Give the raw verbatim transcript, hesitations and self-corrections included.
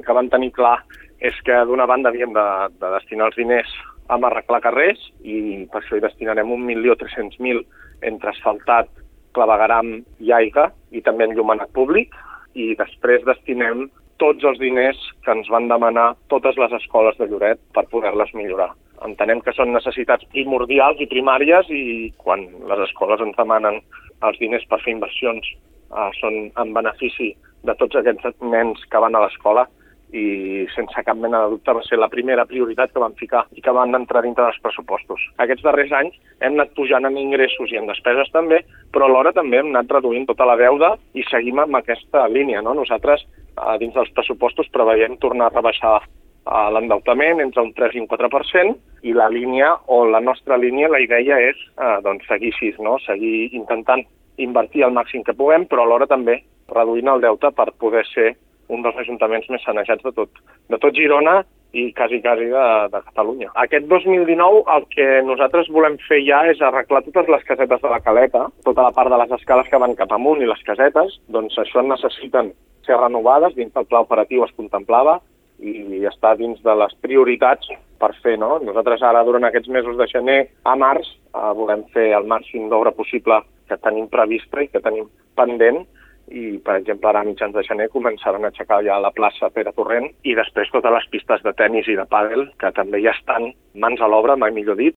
el que vam tenir clar és que d'una banda havíem de, de destinar els diners a arreglar carrers i per això hi destinarem un milió tres-cents mil entre asfaltat, clavegueram i aigua i també enllumenat públic i després destinem tots els diners que ens van demanar totes les escoles de Lloret per poder-les millorar. Entenem que són necessitats primordials i primàries i quan les escoles ens demanen els diners per fer inversions eh, són en benefici de tots aquests nens que van a l'escola i sense cap mena de dubte va ser la primera prioritat que vam ficar i que van entrar dintre dels pressupostos. Aquests darrers anys hem anat pujant en ingressos i en despeses també, però alhora també hem anat reduint tota la deuda i seguim amb aquesta línia, no? Nosaltres, eh, dins dels pressupostos, preveiem tornar a rebaixar eh, l'endeutament entre un tres i un quatre per cent i la línia, o la nostra línia, la idea és eh, doncs, seguir així, no? Seguir intentant invertir el màxim que puguem, però alhora també reduint el deute per poder ser un dels ajuntaments més sanejats de tot, de tot Girona i quasi, quasi de, de Catalunya. Aquest dos mil dinou el que nosaltres volem fer ja és arreglar totes les casetes de la Caleta, tota la part de les escales que van cap amunt i les casetes, doncs això necessiten ser renovades, dins del pla operatiu es contemplava i està dins de les prioritats per fer, no? Nosaltres ara, durant aquests mesos de gener a març, eh, volem fer el màxim d'obra possible que tenim prevista i que tenim pendent i, per exemple, ara a mitjans de gener començaran a aixecar ja la plaça Pere Torrent i després totes les pistes de tennis i de pàdel, que també ja estan mans a l'obra, mai millor dit,